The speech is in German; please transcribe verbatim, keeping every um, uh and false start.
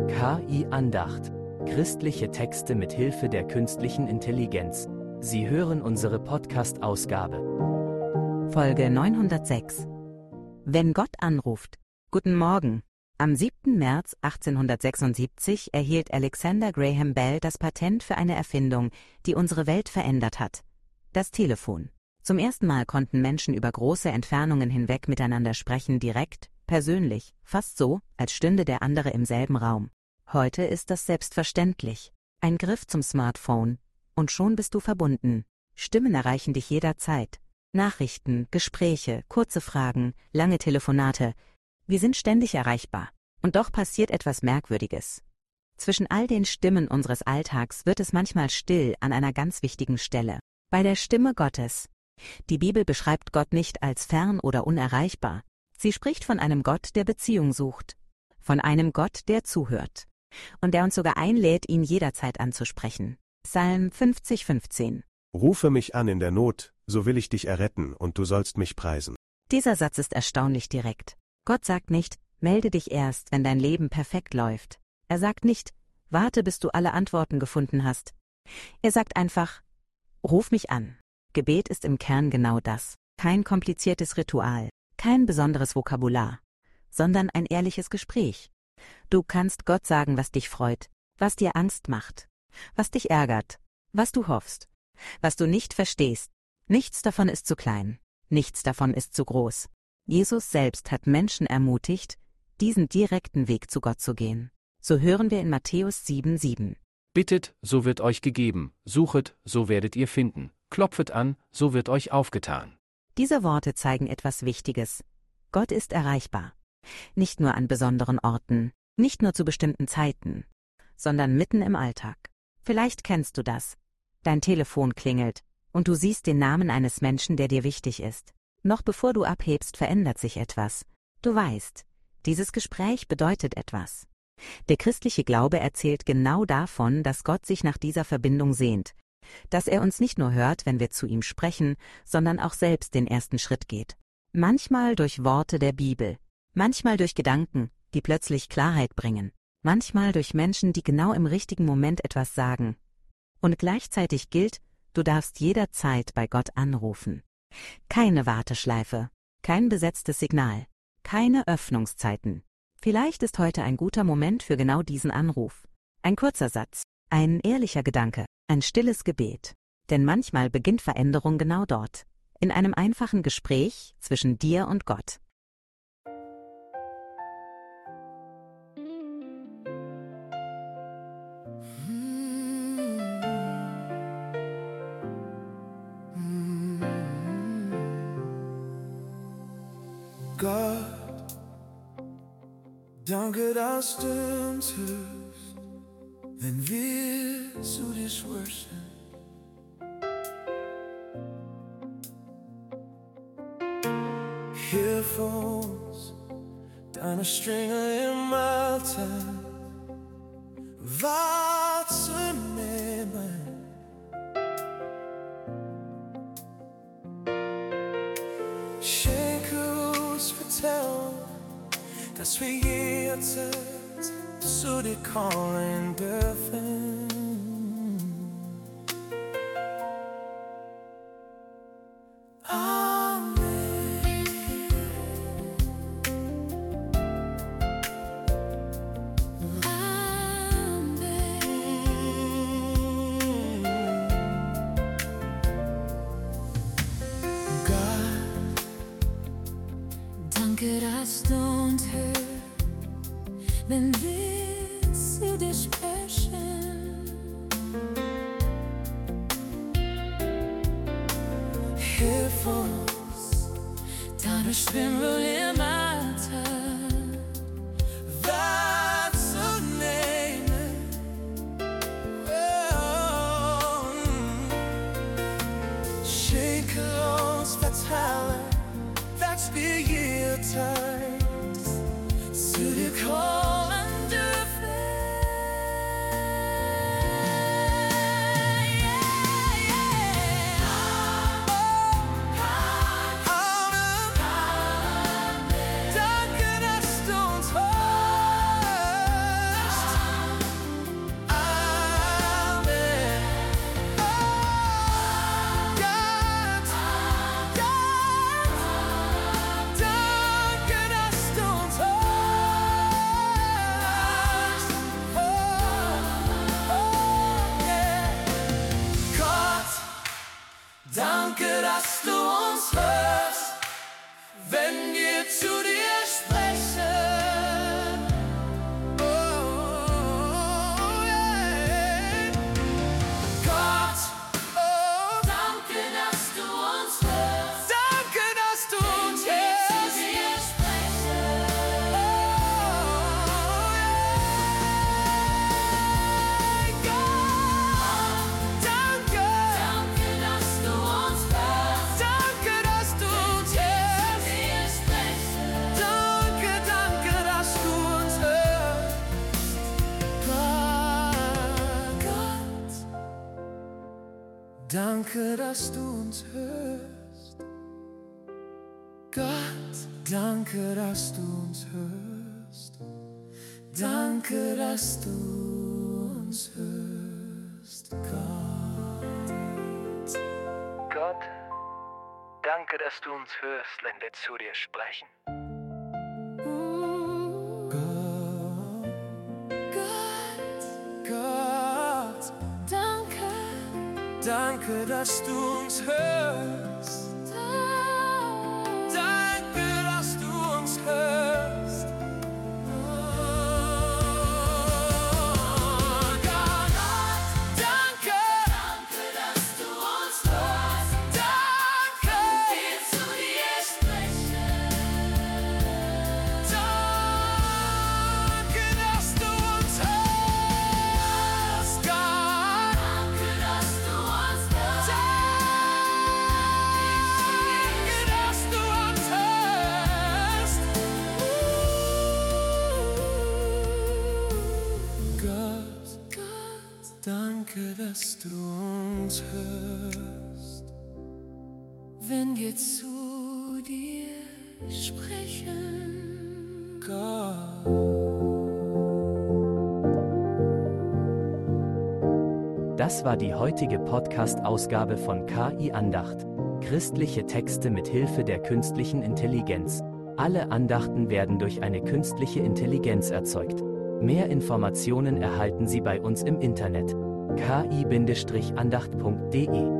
K I-Andacht. Christliche Texte mit Hilfe der künstlichen Intelligenz. Sie hören unsere Podcast-Ausgabe. Folge neunhundertsechs. Wenn Gott anruft. Guten Morgen. Am siebten März achtzehnhundertsechsundsiebzig erhielt Alexander Graham Bell das Patent für eine Erfindung, die unsere Welt verändert hat. Das Telefon. Zum ersten Mal konnten Menschen über große Entfernungen hinweg miteinander sprechen, direkt, persönlich, fast so, als stünde der andere im selben Raum. Heute ist das selbstverständlich. Ein Griff zum Smartphone. Und schon bist du verbunden. Stimmen erreichen dich jederzeit. Nachrichten, Gespräche, kurze Fragen, lange Telefonate. Wir sind ständig erreichbar. Und doch passiert etwas Merkwürdiges. Zwischen all den Stimmen unseres Alltags wird es manchmal still an einer ganz wichtigen Stelle. Bei der Stimme Gottes. Die Bibel beschreibt Gott nicht als fern oder unerreichbar. Sie spricht von einem Gott, der Beziehung sucht. Von einem Gott, der zuhört. Und der uns sogar einlädt, ihn jederzeit anzusprechen. Psalm fünfzig, fünfzehn. Rufe mich an in der Not, so will ich dich erretten, und du sollst mich preisen. Dieser Satz ist erstaunlich direkt. Gott sagt nicht, melde dich erst, wenn dein Leben perfekt läuft. Er sagt nicht, warte, bis du alle Antworten gefunden hast. Er sagt einfach, ruf mich an. Gebet ist im Kern genau das. Kein kompliziertes Ritual, kein besonderes Vokabular, sondern ein ehrliches Gespräch. Du kannst Gott sagen, was dich freut, was dir Angst macht, was dich ärgert, was du hoffst, was du nicht verstehst. Nichts davon ist zu klein, nichts davon ist zu groß. Jesus selbst hat Menschen ermutigt, diesen direkten Weg zu Gott zu gehen. So hören wir in Matthäus sieben, sieben. Bittet, so wird euch gegeben, suchet, so werdet ihr finden, klopfet an, so wird euch aufgetan. Diese Worte zeigen etwas Wichtiges. Gott ist erreichbar. Nicht nur an besonderen Orten, nicht nur zu bestimmten Zeiten, sondern mitten im Alltag. Vielleicht kennst du das. Dein Telefon klingelt und du siehst den Namen eines Menschen, der dir wichtig ist. Noch bevor du abhebst, verändert sich etwas. Du weißt, dieses Gespräch bedeutet etwas. Der christliche Glaube erzählt genau davon, dass Gott sich nach dieser Verbindung sehnt, dass er uns nicht nur hört, wenn wir zu ihm sprechen, sondern auch selbst den ersten Schritt geht. Manchmal durch Worte der Bibel, manchmal durch Gedanken, die plötzlich Klarheit bringen, manchmal durch Menschen, die genau im richtigen Moment etwas sagen. Und gleichzeitig gilt, du darfst jederzeit bei Gott anrufen. Keine Warteschleife, kein besetztes Signal, keine Öffnungszeiten. Vielleicht ist heute ein guter Moment für genau diesen Anruf. Ein kurzer Satz, ein ehrlicher Gedanke, ein stilles Gebet. Denn manchmal beginnt Veränderung genau dort, in einem einfachen Gespräch zwischen dir und Gott. Gott, danke, dass du uns hörst, wenn wir zu dir sprechen. Hilf uns, deine Strenge im Alltag wahrzunehmen. Vertrauen, dass wir jederzeit zu dir kommen dürfen. Amen. Amen. Gott, danke, dass du uns hörst, wenn wir zu dir sprechen. Hilf uns, deine Stimme im Alltag wahrzunehmen. Oh. Schenke uns Vertrauen, dass wir jederzeit zu dir kommen dürfen. Yeah, yeah. Amen. Amen. Danke, dass du uns hörst, wenn wir zu dir sprechen. Oh, yeah. Gott, oh, danke, dass du uns hörst. Danke, dass du uns hörst. Danke, dass du uns hörst. Gott, danke, dass du uns hörst. Danke, dass du uns hörst, Gott. Gott, danke, dass du uns hörst, wenn wir zu dir sprechen. Danke, dass du uns hörst. Danke, dass du uns hörst. Oh, Gott, danke. Danke, dass du uns hörst. Danke, wir zu dir sprechen. Danke, dass du uns hörst, Gott. Danke, dass du uns hörst. Danke, dass du uns hörst, wenn wir zu dir sprechen, Gott. Das war die heutige Podcast-Ausgabe von K I Andacht. Christliche Texte mit Hilfe der künstlichen Intelligenz. Alle Andachten werden durch eine künstliche Intelligenz erzeugt. Mehr Informationen erhalten Sie bei uns im Internet k i Bindestrich andacht punkt de.